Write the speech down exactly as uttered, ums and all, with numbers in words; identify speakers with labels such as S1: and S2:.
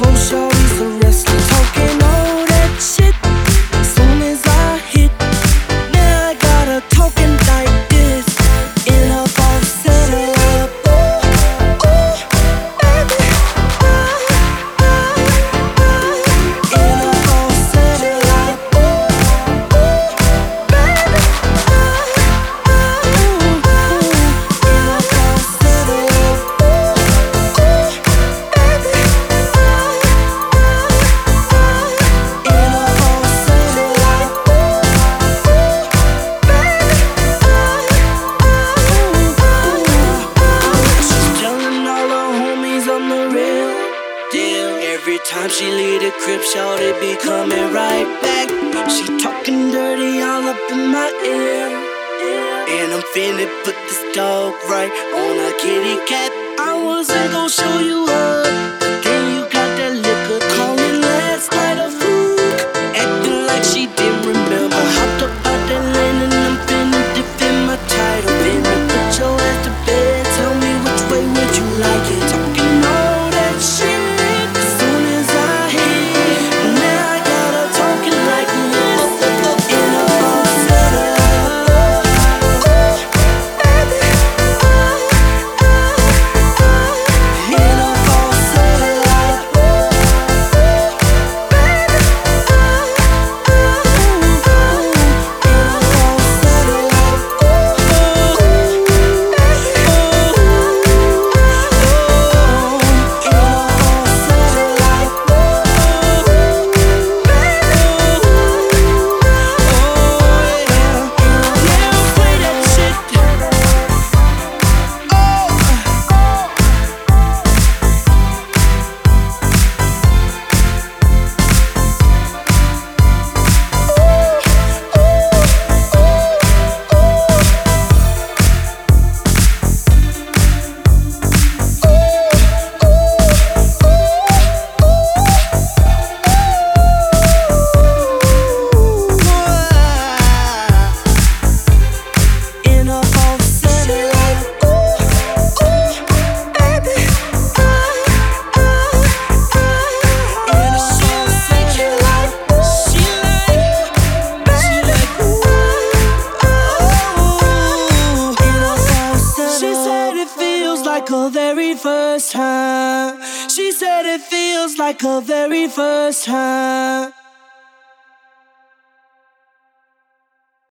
S1: shorty's a wrestler, talking all that shit. Soon as I hit, now I got her talking like this in a falsetto. Ooh, ooh, baby, ah, ah, ah, in a falsetto. Ooh, ooh, baby, ah, ah, ooh, in a falsetto. Every time she leave the crib, shawty be coming right back. She talking dirty all up in my ear, and I'm finna put this dog right on a kitty cat. I wasn't gon' show you up, but then you got that liquor calling last night a fluke, acting like she didn't remember. Hopped up out that lane and I'm finna defend my title. Finna put your ass to bed. Tell me which way would you like it? Talking all that shit. Like a very first time. She said it feels like a very first time.